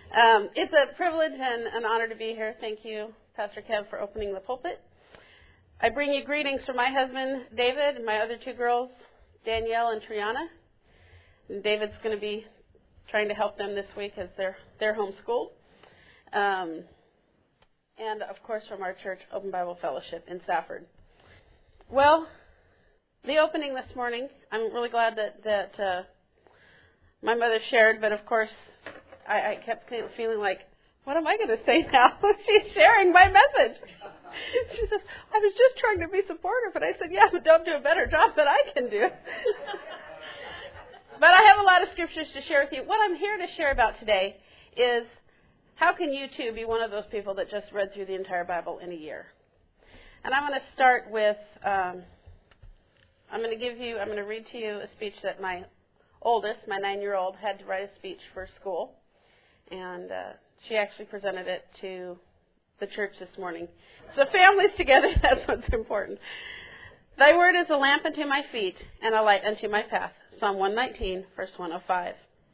It's a privilege and an honor to be here. Thank you, Pastor Kev, for opening the pulpit. I bring you greetings from my husband, David, and my other two girls, Danielle and Triana. And David's going to be trying to help them this week as they're homeschooled. And, of course, from our church, Open Bible Fellowship in Safford. Well, the opening this morning, I'm really glad that my mother shared, but, of course, I kept feeling like, what am I going to say now? She's sharing my message. She says, I was just trying to be supportive. And I said, yeah, but don't do a better job than I can do. But I have a lot of scriptures to share with you. What I'm here to share about today is how can you, too, be one of those people that just read through the entire Bible in a year? And I'm going to start with, I'm going to read to you a speech that my oldest, my 9-year-old, had to write a speech for school. And she actually presented it to the church this morning. So families together, that's what's important. Thy word is a lamp unto my feet and a light unto my path. Psalm 119, verse 105.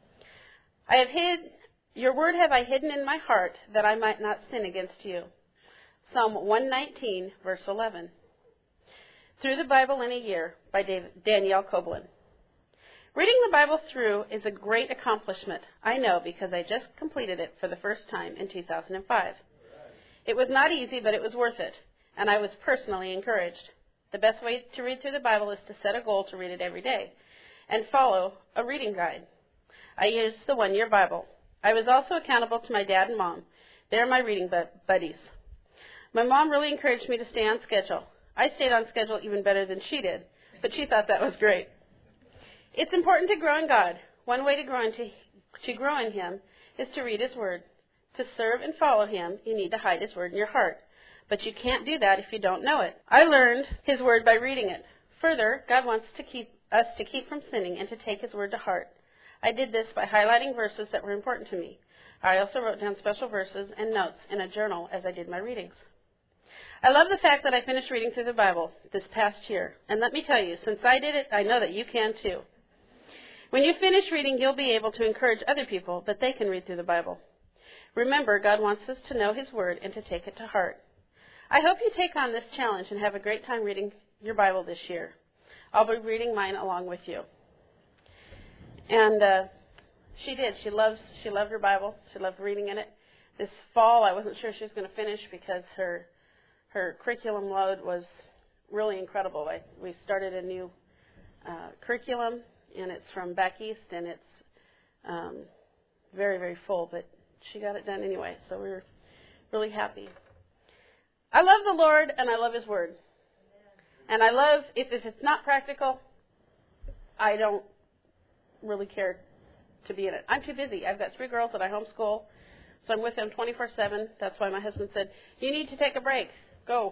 Your word have I hidden in my heart that I might not sin against you. Psalm 119, verse 11. Through the Bible in a Year by Danielle Koblin. Reading the Bible through is a great accomplishment. I know because I just completed it for the first time in 2005. It was not easy, but it was worth it, and I was personally encouraged. The best way to read through the Bible is to set a goal to read it every day and follow a reading guide. I used the One Year Bible. I was also accountable to my dad and mom. They're my reading buddies. My mom really encouraged me to stay on schedule. I stayed on schedule even better than she did, but she thought that was great. It's important to grow in God. One way to grow in Him is to read His Word. To serve and follow Him, you need to hide His Word in your heart. But you can't do that if you don't know it. I learned His Word by reading it. Further, God wants us to keep from sinning and to take His Word to heart. I did this by highlighting verses that were important to me. I also wrote down special verses and notes in a journal as I did my readings. I love the fact that I finished reading through the Bible this past year. And let me tell you, since I did it, I know that you can too. When you finish reading, you'll be able to encourage other people that they can read through the Bible. Remember, God wants us to know His Word and to take it to heart. I hope you take on this challenge and have a great time reading your Bible this year. I'll be reading mine along with you. And she did. She loved her Bible. She loved reading in it. This fall, I wasn't sure she was going to finish because her curriculum load was really incredible. We started a new curriculum, and it's from back east, and it's very, very full, but she got it done anyway, so we were really happy. I love the Lord, and I love His Word. And I love, if it's not practical, I don't really care to be in it. I'm too busy. I've got 3 girls that I homeschool, so I'm with them 24/7. That's why my husband said, you need to take a break. Go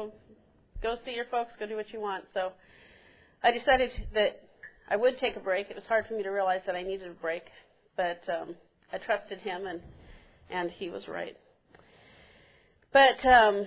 see your folks. Go do what you want. So I decided that I would take a break. It was hard for me to realize that I needed a break, but I trusted Him, and He was right. But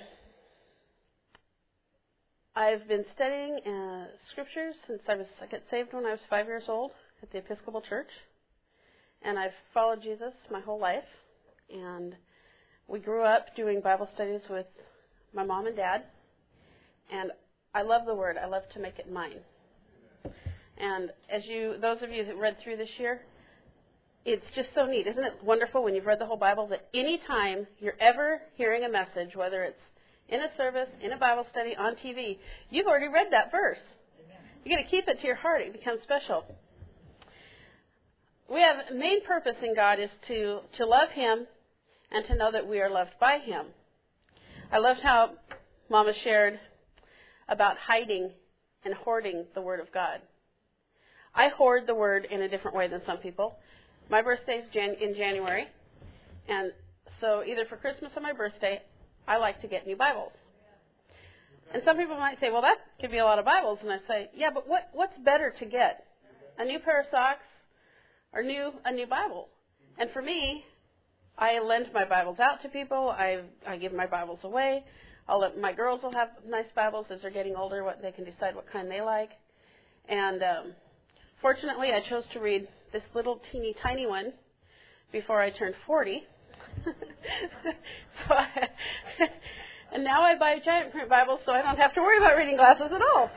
I've been studying scriptures since I got saved when I was 5 years old at the Episcopal Church, and I've followed Jesus my whole life. And we grew up doing Bible studies with my mom and dad, and I love the Word. I love to make it mine. And those of you that read through this year, it's just so neat. Isn't it wonderful when you've read the whole Bible that any time you're ever hearing a message, whether it's in a service, in a Bible study, on TV, you've already read that verse. You're going to keep it to your heart. It becomes special. We have a main purpose in God is to love Him and to know that we are loved by Him. I loved how Mama shared about hiding and hoarding the Word of God. I hoard the Word in a different way than some people. My birthday is in January, and so either for Christmas or my birthday, I like to get new Bibles. And some people might say, well, that could be a lot of Bibles. And I say, yeah, but what's better to get? A new pair of socks or a new Bible? And for me, I lend my Bibles out to people. I give my Bibles away. My girls will have nice Bibles as they're getting older. They can decide what kind they like. And fortunately, I chose to read this little teeny tiny one before I turned 40. And now I buy giant print Bibles so I don't have to worry about reading glasses at all.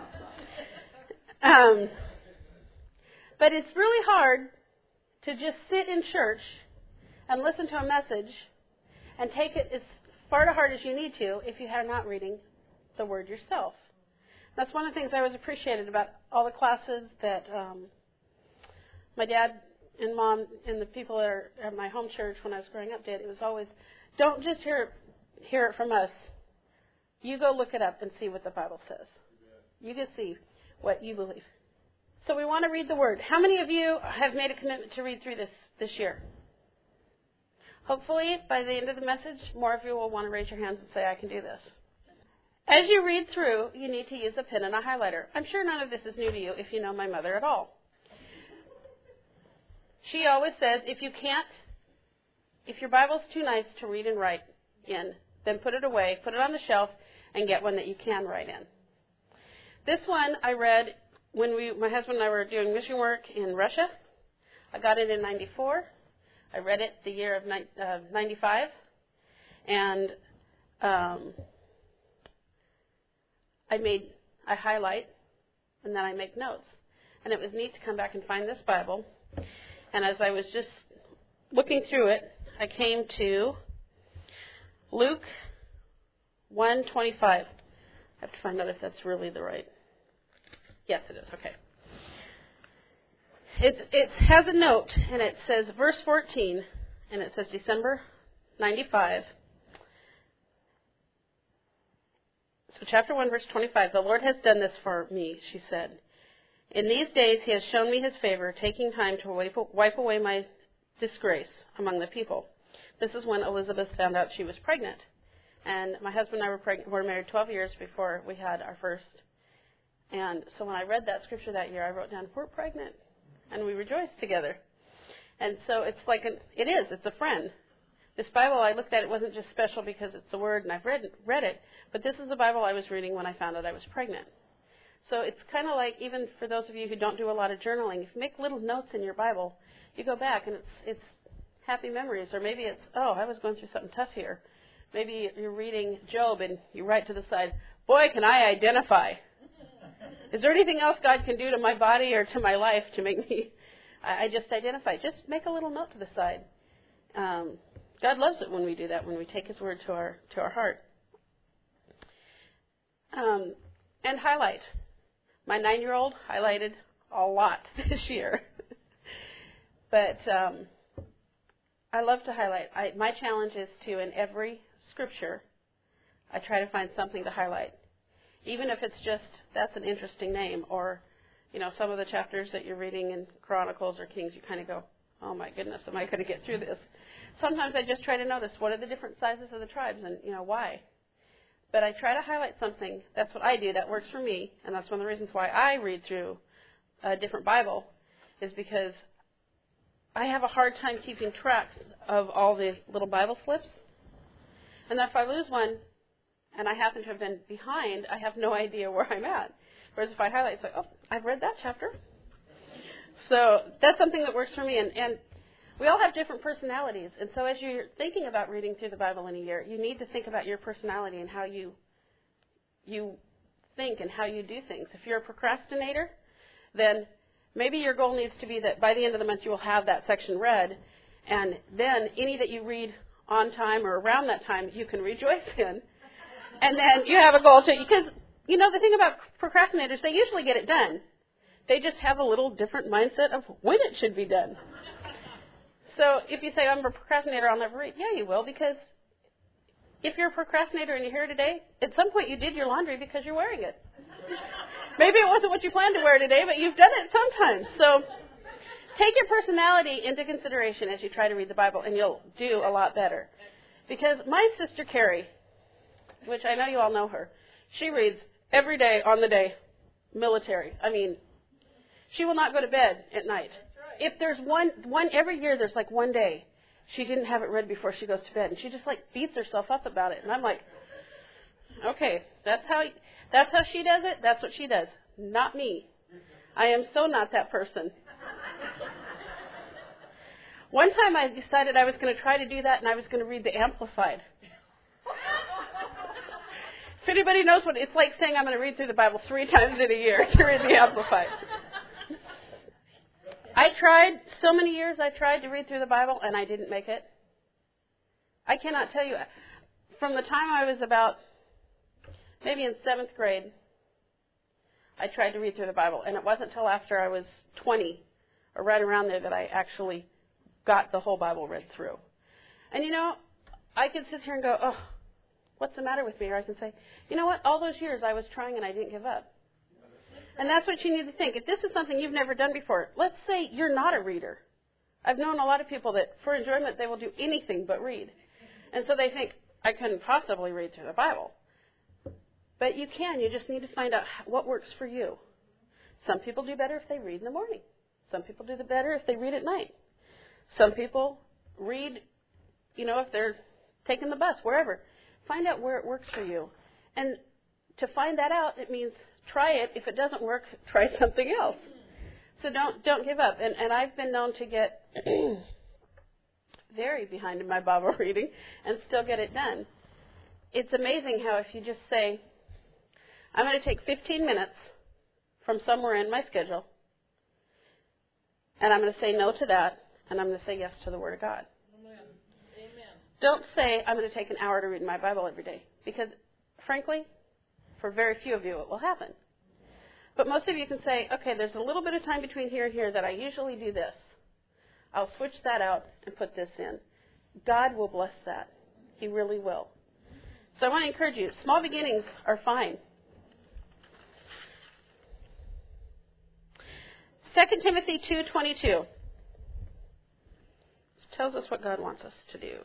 But it's really hard to just sit in church and listen to a message and take it as far to heart as you need to if you are not reading the Word yourself. That's one of the things I always appreciated about all the classes that my dad and mom and the people that are at my home church when I was growing up did. It was always, don't just hear it from us. You go look it up and see what the Bible says. You can see what you believe. So we want to read the Word. How many of you have made a commitment to read through this year? Hopefully, by the end of the message, more of you will want to raise your hands and say, I can do this. As you read through, you need to use a pen and a highlighter. I'm sure none of this is new to you if you know my mother at all. She always says, if your Bible's too nice to read and write in, then put it away, put it on the shelf, and get one that you can write in. This one I read when my husband and I were doing mission work in Russia. I got it in 94. I read it the year of 95. And I highlight, and then I make notes. And it was neat to come back and find this Bible. And as I was just looking through it, I came to Luke 1:25. I have to find out if that's really the right. Yes, it is. Okay. It has a note, and it says verse 14, and it says December 95. So chapter 1, verse 25, the Lord has done this for me, she said. In these days he has shown me his favor, taking time to wipe away my disgrace among the people. This is when Elizabeth found out she was pregnant. And my husband and I were married 12 years before we had our first. And so when I read that scripture that year, I wrote down, we're pregnant. And we rejoiced together. And so it's it's a friend. This Bible, I looked at, it wasn't just special because it's the Word and I've read it, but this is a Bible I was reading when I found out I was pregnant. So it's kind of like, even for those of you who don't do a lot of journaling, if you make little notes in your Bible, you go back and it's happy memories. Or maybe it's, I was going through something tough here. Maybe you're reading Job and you write to the side, boy, can I identify. Is there anything else God can do to my body or to my life to make me, I just identify. Just make a little note to the side. God loves it when we do that, when we take his word to our heart. And highlight. My 9-year-old highlighted a lot this year. But I love to highlight. My challenge is to, in every scripture, I try to find something to highlight. Even if it's just, that's an interesting name, or, some of the chapters that you're reading in Chronicles or Kings, you kind of go, oh my goodness, am I going to get through this? Sometimes I just try to notice what are the different sizes of the tribes and, why. But I try to highlight something. That's what I do. That works for me. And that's one of the reasons why I read through a different Bible, is because I have a hard time keeping track of all the little Bible slips. And if I lose one and I happen to have been behind, I have no idea where I'm at. Whereas if I highlight, it's like, I've read that chapter. So that's something that works for me. And we all have different personalities. And so as you're thinking about reading through the Bible in a year, you need to think about your personality and how you think and how you do things. If you're a procrastinator, then maybe your goal needs to be that by the end of the month you will have that section read. And then any that you read on time or around that time, you can rejoice in. And then you have a goal to, because, the thing about procrastinators, they usually get it done. They just have a little different mindset of when it should be done. So if you say, I'm a procrastinator, I'll never read. Yeah, you will, because if you're a procrastinator and you're here today, at some point you did your laundry because you're wearing it. Maybe it wasn't what you planned to wear today, but you've done it sometimes. So take your personality into consideration as you try to read the Bible, and you'll do a lot better. Because my sister Carrie, which I know you all know her, she reads every day on the day, military. I mean, she will not go to bed at night. If there's one every year, there's like one day she didn't have it read before she goes to bed, and she just beats herself up about it. And I'm like, okay, that's how she does it. That's what she does. Not me. I am so not that person. One time I decided I was going to try to do that, and I was going to read the Amplified. If anybody knows what it's like saying I'm going to read through the Bible 3 times in a year to read the Amplified. I tried, so many years I tried to read through the Bible, and I didn't make it. I cannot tell you. From the time I was about maybe in 7th grade, I tried to read through the Bible, and it wasn't until after I was 20 or right around there that I actually got the whole Bible read through. And you know, I could sit here and go, oh, what's the matter with me? Or I can say, you know what, all those years I was trying and I didn't give up. And that's what you need to think. If this is something you've never done before, let's say you're not a reader. I've known a lot of people that for enjoyment they will do anything but read. And so they think, I couldn't possibly read through the Bible. But you can. You just need to find out what works for you. Some people do better if they read in the morning. Some people do better if they read at night. Some people read, you know, if they're taking the bus, wherever. Find out where it works for you. And to find that out, it means try it. If it doesn't work, try something else. So don't give up. And I've been known to get very behind in my Bible reading and still get it done. It's amazing how if you just say, I'm going to take 15 minutes from somewhere in my schedule, and I'm going to say no to that, and I'm going to say yes to the Word of God. Amen. Don't say, I'm going to take an hour to read my Bible every day, because, frankly, for very few of you it will happen. But most of you can say, okay, there's a little bit of time between here and here that I usually do this. I'll switch that out and put this in. God will bless that. He really will. So I want to encourage you, small beginnings are fine. 2 Timothy 2:22 tells us what God wants us to do.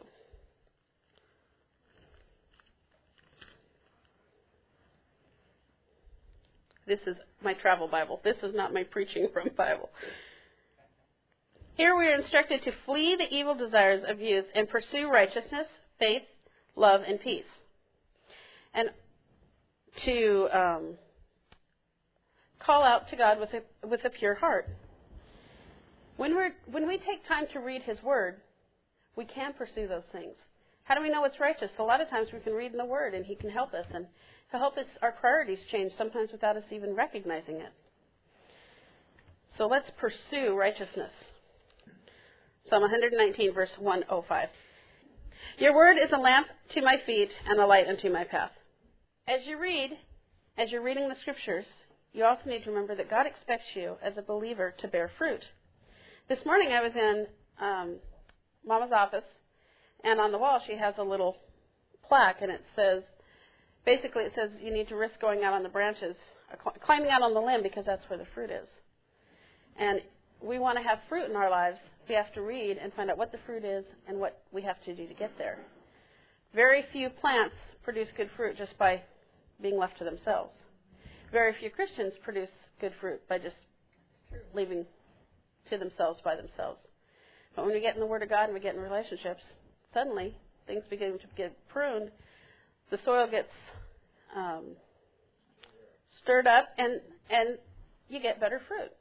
This is my travel Bible. This is not my preaching from Bible. Here we are instructed to flee the evil desires of youth and pursue righteousness, faith, love, and peace. And to call out to God with a pure heart. When we take time to read His Word, we can pursue those things. How do we know what's righteous? A lot of times we can read in the Word, and He can help us, and He'll help us our priorities change, sometimes without us even recognizing it. So let's pursue righteousness. Psalm 119, verse 105. Your word is a lamp to my feet and a light unto my path. As you're reading the Scriptures, you also need to remember that God expects you as a believer to bear fruit. This morning I was in Mama's office, and on the wall she has a little plaque, and it says, basically it says you need to risk going out on the branches, climbing out on the limb, because that's where the fruit is. And we want to have fruit in our lives. We have to read and find out what the fruit is and what we have to do to get there. Very few plants produce good fruit just by being left to themselves. Very few Christians produce good fruit by just leaving to themselves by themselves. But when we get in the Word of God and we get in relationships, suddenly things begin to get pruned. The soil gets stirred up, and you get better fruit.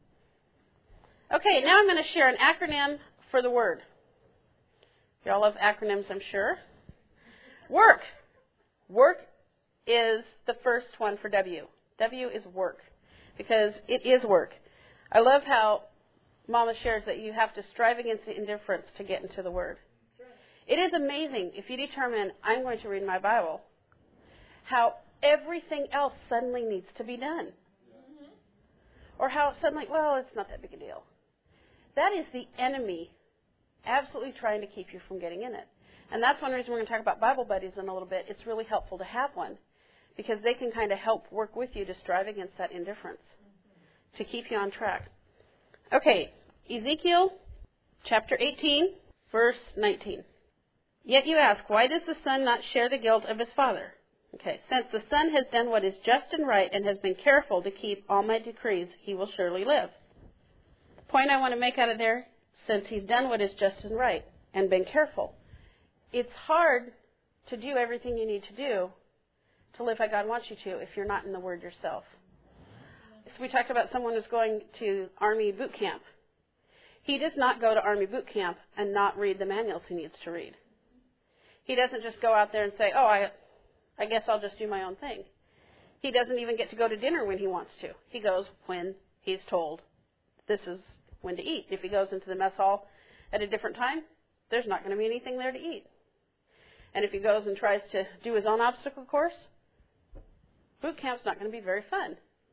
Okay, now I'm going to share an acronym for the Word. You all love acronyms, I'm sure. Work. Work is the first one for W. W is work, because it is work. I love how Mama shares that you have to strive against the indifference to get into the Word. It is amazing if you determine, I'm going to read my Bible, how everything else suddenly needs to be done. Or how suddenly, well, it's not that big a deal. That is the enemy absolutely trying to keep you from getting in it. And that's one reason we're going to talk about Bible buddies in a little bit. It's really helpful to have one, because they can kind of help work with you to strive against that indifference, to keep you on track. Okay, Ezekiel chapter 18, verse 19. Yet you ask, why does the son not share the guilt of his father? Okay, since the son has done what is just and right and has been careful to keep all my decrees, he will surely live. The point I want to make out of there, since he's done what is just and right and been careful. It's hard to do everything you need to do to live how God wants you to if you're not in the Word yourself. So we talked about someone who's going to Army boot camp. He does not go to Army boot camp and not read the manuals he needs to read. He doesn't just go out there and say, I guess I'll just do my own thing. He doesn't even get to go to dinner when he wants to. He goes when he's told this is when to eat. If he goes into the mess hall at a different time, there's not going to be anything there to eat. And if he goes and tries to do his own obstacle course, boot camp's not going to be very fun.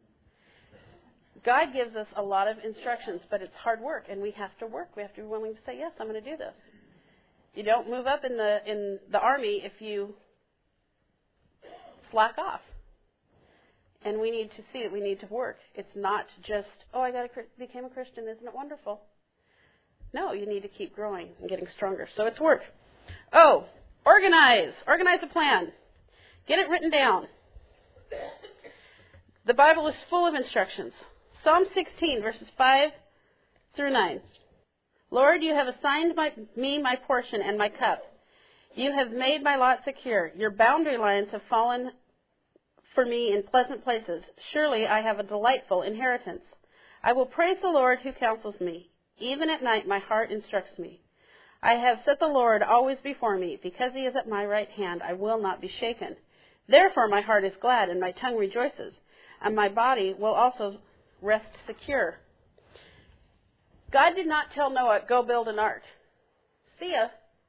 God gives us a lot of instructions, but it's hard work, and we have to work. We have to be willing to say, yes, I'm going to do this. You don't move up in the Army if you slack off. And we need to see it. We need to work. It's not just, I became a Christian. Isn't it wonderful? No, you need to keep growing and getting stronger. So it's work. Organize. Organize a plan. Get it written down. The Bible is full of instructions. Psalm 16, verses 5 through 9. Lord, you have assigned me my portion and my cup. You have made my lot secure. Your boundary lines have fallen for me in pleasant places. Surely I have a delightful inheritance. I will praise the Lord who counsels me. Even at night my heart instructs me. I have set the Lord always before me. Because he is at my right hand, I will not be shaken. Therefore my heart is glad and my tongue rejoices, and my body will also rest secure. God did not tell Noah, go build an ark. See ya.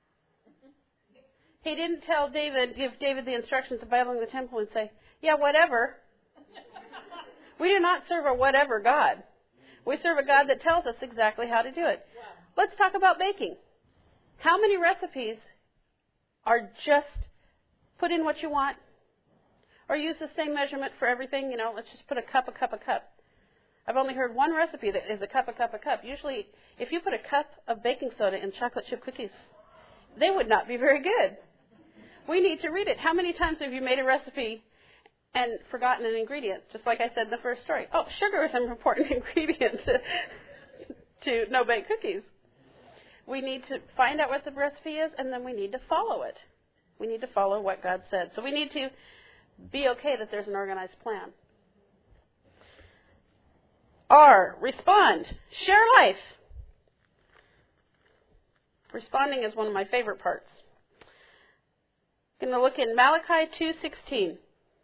He didn't give David the instructions of building the temple and say, yeah, whatever. We do not serve a whatever God. We serve a God that tells us exactly how to do it. Let's talk about baking. How many recipes are just put in what you want, or use the same measurement for everything? Let's just put a cup. I've only heard one recipe that is a cup. Usually, if you put a cup of baking soda in chocolate chip cookies, they would not be very good. We need to read it. How many times have you made a recipe and forgotten an ingredient? Just like I said in the first story. Sugar is an important ingredient to no-bake cookies. We need to find out what the recipe is, and then we need to follow it. We need to follow what God said. So we need to be okay that there's an organized plan. R, respond. Share life. Responding is one of my favorite parts. I'm going to look in Malachi 2:16.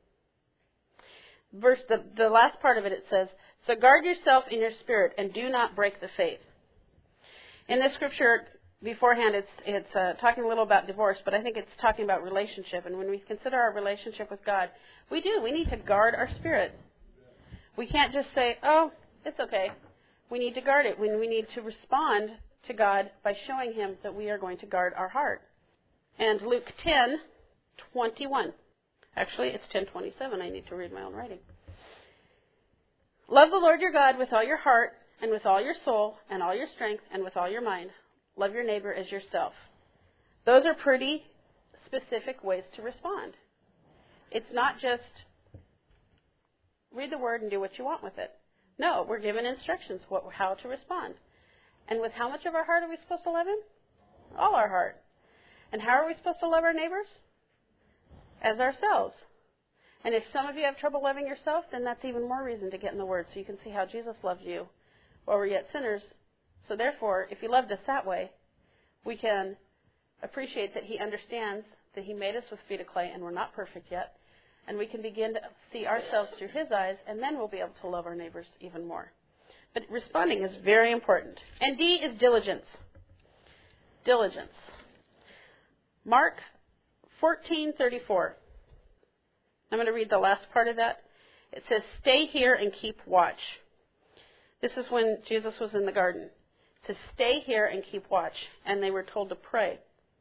The last part of it says, so guard yourself in your spirit and do not break the faith. In this scripture beforehand, it's talking a little about divorce, but I think it's talking about relationship. And when we consider our relationship with God, we need to guard our spirit. We can't just say, it's okay. We need to guard it. We need to respond to God by showing him that we are going to guard our heart. And Luke 10:21. Actually, it's 10:27. I need to read my own writing. Love the Lord your God with all your heart and with all your soul and all your strength and with all your mind. Love your neighbor as yourself. Those are pretty specific ways to respond. It's not just read the word and do what you want with it. No, we're given instructions how to respond. And with how much of our heart are we supposed to love him? All our heart. And how are we supposed to love our neighbors? As ourselves. And if some of you have trouble loving yourself, then that's even more reason to get in the Word so you can see how Jesus loved you while we're yet sinners. So therefore, if he loved us that way, we can appreciate that he understands that he made us with feet of clay and we're not perfect yet. And we can begin to see ourselves through his eyes, and then we'll be able to love our neighbors even more. But responding is very important. And D is diligence. Diligence. Mark 14:34. I'm going to read the last part of that. It says, stay here and keep watch. This is when Jesus was in the garden. It says, stay here and keep watch. And they were told to pray.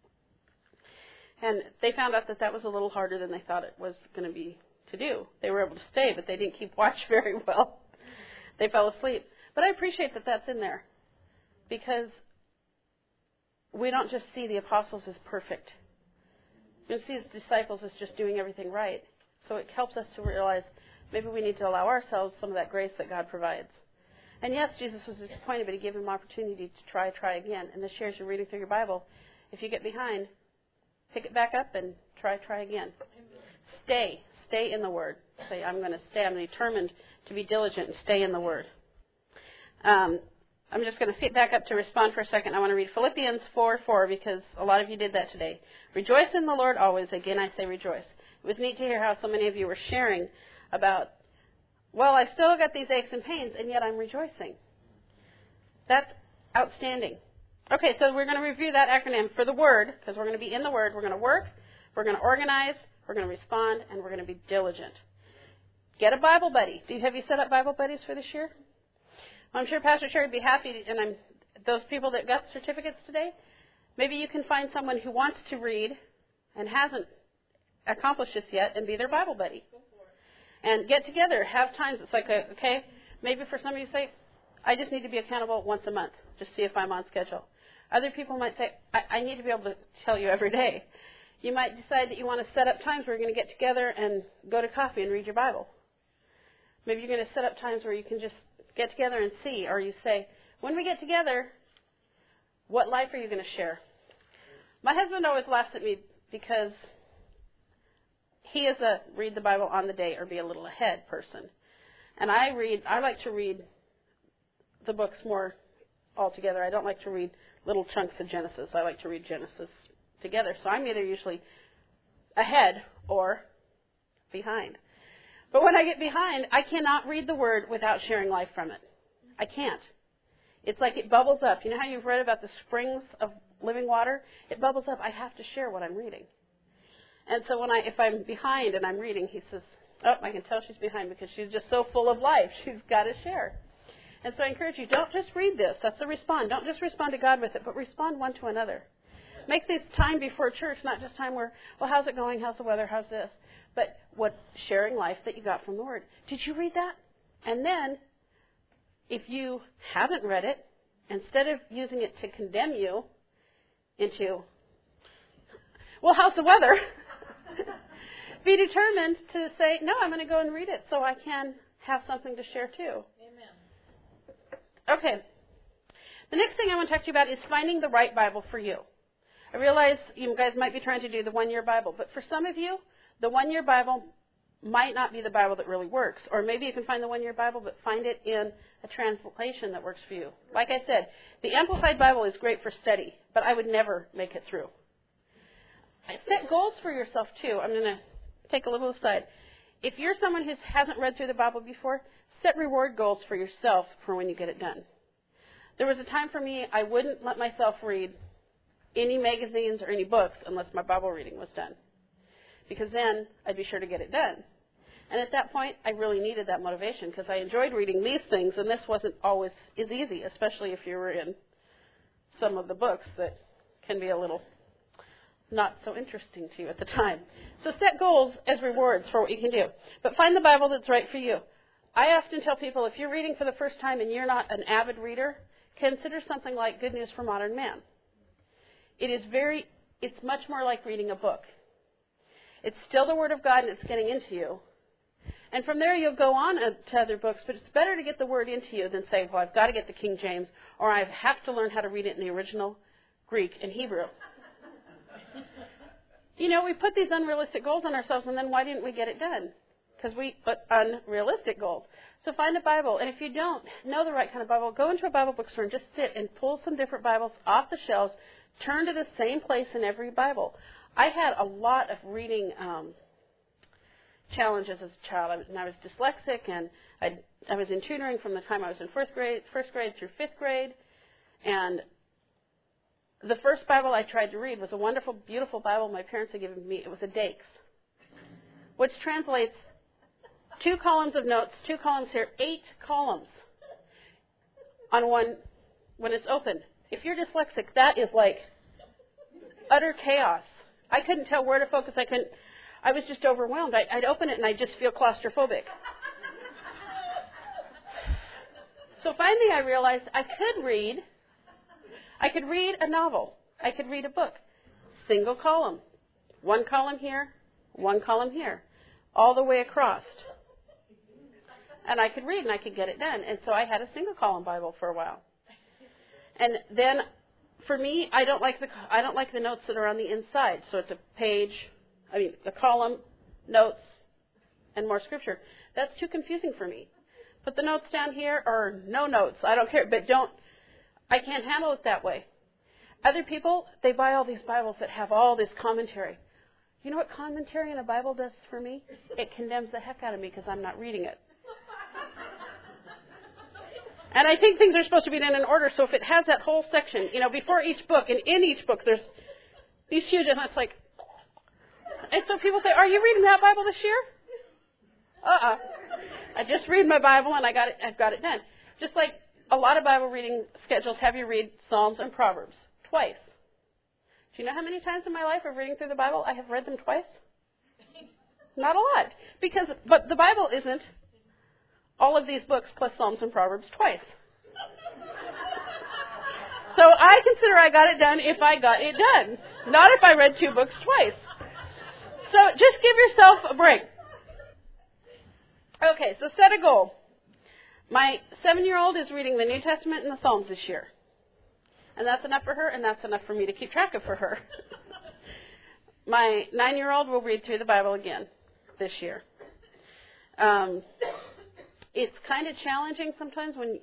And they found out that was a little harder than they thought it was going to be to do. They were able to stay, but they didn't keep watch very well. They fell asleep. But I appreciate that that's in there, because we don't just see the apostles as perfect. We don't see his disciples as just doing everything right. So it helps us to realize maybe we need to allow ourselves some of that grace that God provides. And yes, Jesus was disappointed, but he gave him opportunity to try again. And this year, as you're reading through your Bible, if you get behind, pick it back up and try again. Stay in the Word. Say, I'm going to stay. I'm determined to be diligent and stay in the Word. I'm just going to skip back up to respond for a second. I want to read Philippians 4:4 because a lot of you did that today. Rejoice in the Lord always. Again, I say rejoice. It was neat to hear how so many of you were sharing about, well, I've still got these aches and pains, and yet I'm rejoicing. That's outstanding. Okay, so we're going to review that acronym for the Word, because we're going to be in the Word. We're going to work, we're going to organize, we're going to respond, and we're going to be diligent. Get a Bible buddy. Have you set up Bible buddies for this year? Well, I'm sure Pastor Sherry would be happy, and those people that got certificates today, maybe you can find someone who wants to read and hasn't accomplished this yet and be their Bible buddy. And get together, have times. It's like, okay, maybe for some of you say, I just need to be accountable once a month, just see if I'm on schedule. Other people might say, I need to be able to tell you every day. You might decide that you want to set up times where you're going to get together and go to coffee and read your Bible. Maybe you're going to set up times where you can just get together and see, or you say, when we get together, what life are you going to share? My husband always laughs at me because he is a read the Bible on the day or be a little ahead person. And I like to read the books more altogether. I don't like to read little chunks of Genesis. I like to read Genesis together. So I'm either usually ahead or behind. But when I get behind, I cannot read the Word without sharing life from it. I can't. It's like it bubbles up. You know how you've read about the springs of living water? It bubbles up. I have to share what I'm reading. And so if I'm behind and I'm reading, he says, oh, I can tell she's behind because she's just so full of life. She's got to share. And so I encourage you, don't just read this. That's a respond. Don't just respond to God with it, but respond one to another. Make this time before church, not just time where, well, how's it going? How's the weather? How's this? But sharing life that you got from the Word. Did you read that? And then, if you haven't read it, instead of using it to condemn you into, well, how's the weather? Be determined to say, no, I'm going to go and read it so I can have something to share too. Amen. Okay. The next thing I want to talk to you about is finding the right Bible for you. I realize you guys might be trying to do the one-year Bible, but for some of you, the one-year Bible might not be the Bible that really works. Or maybe you can find the one-year Bible, but find it in a translation that works for you. Like I said, the Amplified Bible is great for study, but I would never make it through. Set goals for yourself, too. I'm going to take a little aside. If you're someone who hasn't read through the Bible before, set reward goals for yourself for when you get it done. There was a time for me I wouldn't let myself read any magazines or any books unless my Bible reading was done, because then I'd be sure to get it done. And at that point, I really needed that motivation because I enjoyed reading these things, and this wasn't always as easy, especially if you were in some of the books that can be a little not so interesting to you at the time. So set goals as rewards for what you can do. But find the Bible that's right for you. I often tell people, if you're reading for the first time and you're not an avid reader, consider something like Good News for Modern Man. It's much more like reading a book. It's still the Word of God, and it's getting into you. And from there, you'll go on to other books, but it's better to get the Word into you than say, well, I've got to get the King James, or I have to learn how to read it in the original Greek and Hebrew. You know, we put these unrealistic goals on ourselves, and then why didn't we get it done? Because we put unrealistic goals. So find a Bible, and if you don't know the right kind of Bible, go into a Bible bookstore and just sit and pull some different Bibles off the shelves, turn to the same place in every Bible. I had a lot of reading challenges as a child. I was dyslexic, and I was in tutoring from the time I was in first grade through fifth grade. And the first Bible I tried to read was a wonderful, beautiful Bible my parents had given me. It was a Dakes, which translates 2 columns of notes, 2 columns here, 8 columns on one when it's open. If you're dyslexic, that is like utter chaos. I couldn't tell where to focus. I was just overwhelmed. I'd open it and I'd just feel claustrophobic. So finally I realized I could read a novel. I could read a book. Single column. 1 column here, 1 column here, all the way across. And I could read and I could get it done. And so I had a single column Bible for a while. And then for me, I don't like the notes that are on the inside. So it's a column, notes, and more scripture. That's too confusing for me. Put the notes down here or no notes. I don't care. But don't I can't handle it that way. Other people, they buy all these Bibles that have all this commentary. You know what commentary in a Bible does for me? It condemns the heck out of me because I'm not reading it. And I think things are supposed to be done in order, so if it has that whole section, before each book, and in each book, there's these huge, and it's like, and so people say, are you reading that Bible this year? I just read my Bible, and I've got it done. Just like a lot of Bible reading schedules have you read Psalms and Proverbs twice. Do you know how many times in my life of reading through the Bible I have read them twice? Not a lot. But the Bible isn't all of these books plus Psalms and Proverbs twice. So I consider I got it done if I got it done, not if I read 2 books twice. So just give yourself a break. Okay, so set a goal. My 7-year-old is reading the New Testament and the Psalms this year. And that's enough for her, and that's enough for me to keep track of for her. My 9-year-old will read through the Bible again this year. It's kind of challenging sometimes when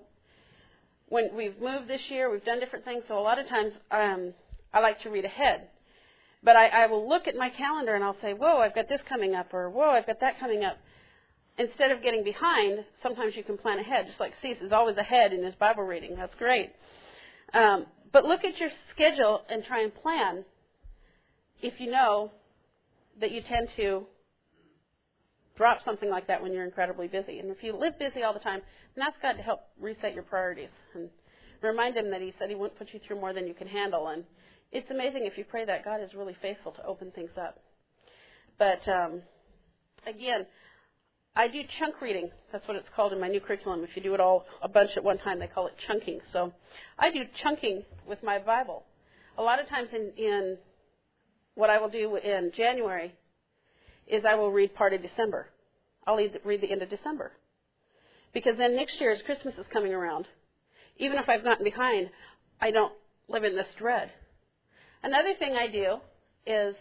we've moved this year, we've done different things, so a lot of times I like to read ahead. But I will look at my calendar and I'll say, whoa, I've got this coming up, or whoa, I've got that coming up. Instead of getting behind, sometimes you can plan ahead, just like Cease is always ahead in his Bible reading. That's great. But look at your schedule and try and plan if you know that you tend to drop something like that when you're incredibly busy. And if you live busy all the time, then ask God to help reset your priorities. And remind Him that He said He wouldn't put you through more than you can handle. And it's amazing if you pray that. God is really faithful to open things up. But, again, I do chunk reading. That's what it's called in my new curriculum. If you do it all a bunch at one time, they call it chunking. So I do chunking with my Bible. A lot of times in what I will do in January is I will read part of December. I'll read the end of December. Because then next year, as Christmas is coming around, even if I've gotten behind, I don't live in this dread. Another thing I do is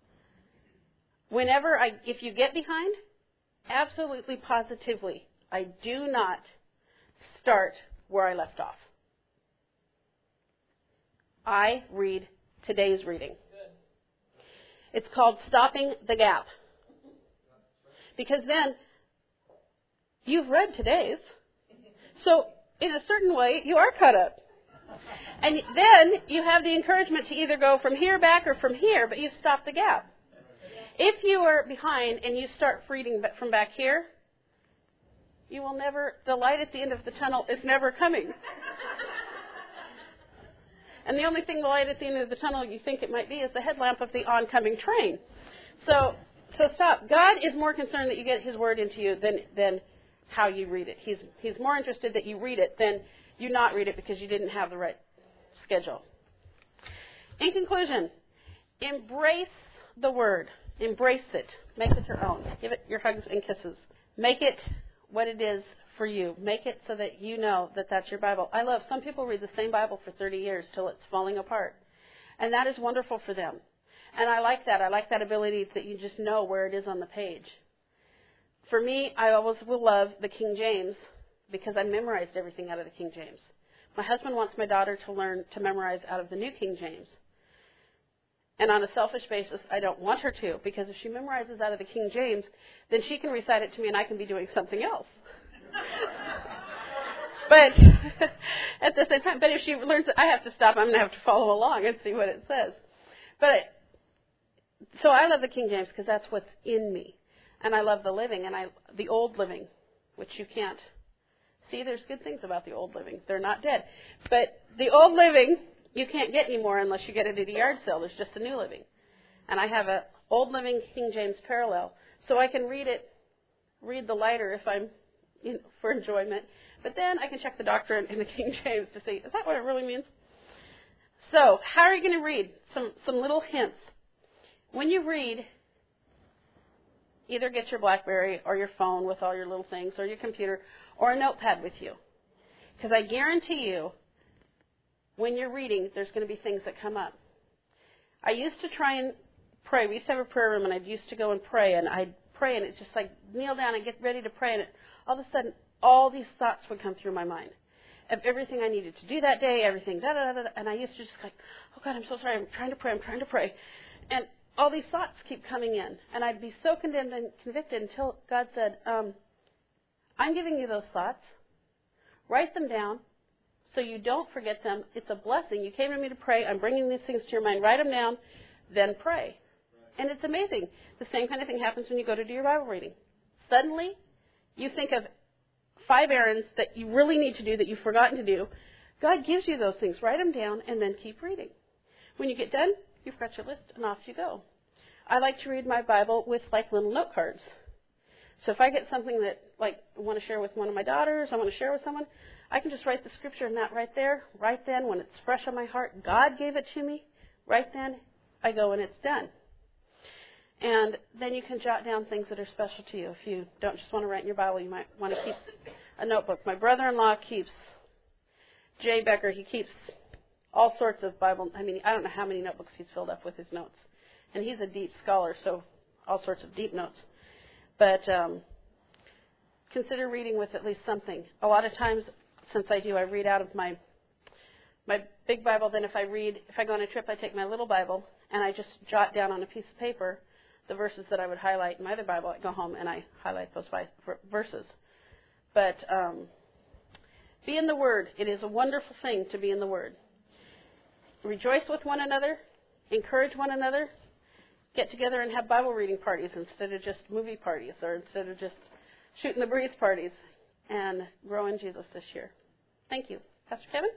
if you get behind, absolutely positively, I do not start where I left off. I read today's reading. It's called stopping the gap. Because then you've read today's. So in a certain way, you are caught up. And then you have the encouragement to either go from here back or from here, but you've stopped the gap. If you are behind and you start reading from back here, you will never, the light at the end of the tunnel is never coming. And the only thing the light at the end of the tunnel you think it might be is the headlamp of the oncoming train. So stop. God is more concerned that you get His Word into you than how you read it. He's more interested that you read it than you not read it because you didn't have the right schedule. In conclusion, embrace the Word. Embrace it. Make it your own. Give it your hugs and kisses. Make it what it is for you. Make it so that you know that that's your Bible. I love some people read the same Bible for 30 years till it's falling apart. And that is wonderful for them. And I like that. I like that ability that you just know where it is on the page. For me, I always will love the King James because I memorized everything out of the King James. My husband wants my daughter to learn to memorize out of the New King James. And on a selfish basis, I don't want her to, because if she memorizes out of the King James, then she can recite it to me and I can be doing something else. But at the same time, if she learns it, I have to stop. I'm going to have to follow along and see what it says. So I love the King James because that's what's in me. And I love the Living and the Old Living, which you can't see. There's good things about the Old Living. They're not dead. But the Old Living you can't get anymore unless you get it at a yard sale. There's just a New Living. And I have an Old Living King James parallel. So I can read the lighter if I'm for enjoyment. But then I can check the doctrine in the King James to see, is that what it really means? So how are you going to read? Some little hints. When you read, either get your BlackBerry or your phone with all your little things or your computer or a notepad with you. Because I guarantee you, when you're reading, there's going to be things that come up. I used to try and pray. We used to have a prayer room, and I used to go and pray, and I'd pray, and it's just like kneel down and get ready to pray, and all of a sudden, all these thoughts would come through my mind. of everything I needed to do that day, everything, and I used to just like, oh, God, I'm so sorry, I'm trying to pray. And all these thoughts keep coming in, and I'd be so condemned and convicted until God said, I'm giving you those thoughts. Write them down so you don't forget them. It's a blessing. You came to me to pray. I'm bringing these things to your mind. Write them down, then pray. And it's amazing. The same kind of thing happens when you go to do your Bible reading. Suddenly, you think of 5 errands that you really need to do that you've forgotten to do. God gives you those things. Write them down and then keep reading. When you get done, you've got your list and off you go. I like to read my Bible with like little note cards. So if I get something that like I want to share with one of my daughters, I want to share with someone, I can just write the scripture in that right there, right then when it's fresh on my heart. God gave it to me. Right then, I go and it's done. And then you can jot down things that are special to you. If you don't just want to write in your Bible, you might want to keep a notebook. My brother-in-law keeps, Jay Becker, he keeps all sorts of Bible. I mean, I don't know how many notebooks he's filled up with his notes. And he's a deep scholar, so all sorts of deep notes. But consider reading with at least something. A lot of times, since I read out of my big Bible. Then if I go on a trip, I take my little Bible, and I just jot down on a piece of paper the verses that I would highlight in my other Bible. I go home and I highlight those 5 verses. But be in the Word. It is a wonderful thing to be in the Word. Rejoice with one another. Encourage one another. Get together and have Bible reading parties instead of just movie parties or instead of just shooting the breeze parties, and grow in Jesus this year. Thank you. Pastor Kevin?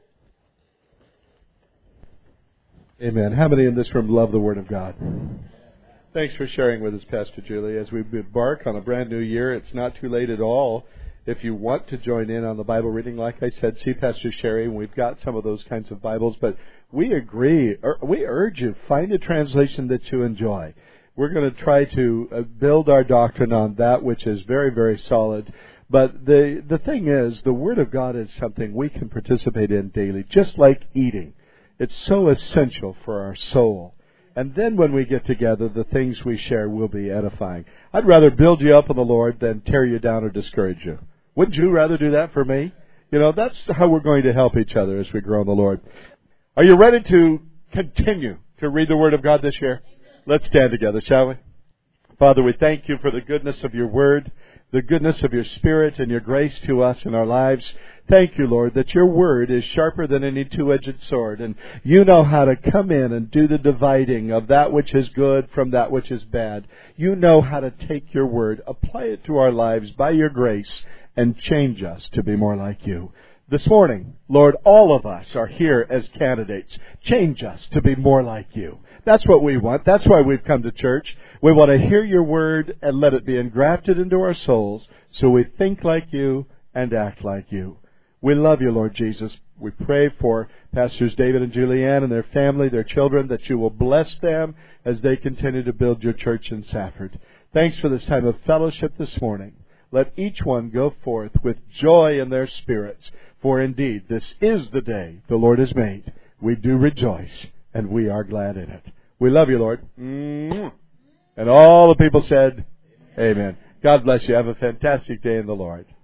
Amen. How many in this room love the Word of God? Thanks for sharing with us, Pastor Julie. As we embark on a brand new year, it's not too late at all. If you want to join in on the Bible reading, like I said, see Pastor Sherry, and we've got some of those kinds of Bibles. But we urge you, find a translation that you enjoy. We're going to try to build our doctrine on that which is very, very solid. But the thing is, the Word of God is something we can participate in daily, just like eating. It's so essential for our soul. And then when we get together, the things we share will be edifying. I'd rather build you up in the Lord than tear you down or discourage you. Wouldn't you rather do that for me? You know, that's how we're going to help each other as we grow in the Lord. Are you ready to continue to read the Word of God this year? Let's stand together, shall we? Father, we thank you for the goodness of your Word, the goodness of your Spirit and your grace to us in our lives. Thank you, Lord, that your Word is sharper than any two-edged sword, and you know how to come in and do the dividing of that which is good from that which is bad. You know how to take your Word, apply it to our lives by your grace, and change us to be more like you. This morning, Lord, all of us are here as candidates. Change us to be more like you. That's what we want. That's why we've come to church. We want to hear your Word and let it be engrafted into our souls so we think like you and act like you. We love you, Lord Jesus. We pray for Pastors David and Julianne and their family, their children, that you will bless them as they continue to build your church in Safford. Thanks for this time of fellowship this morning. Let each one go forth with joy in their spirits, for indeed this is the day the Lord has made. We do rejoice, and we are glad in it. We love you, Lord. And all the people said, Amen. God bless you. Have a fantastic day in the Lord.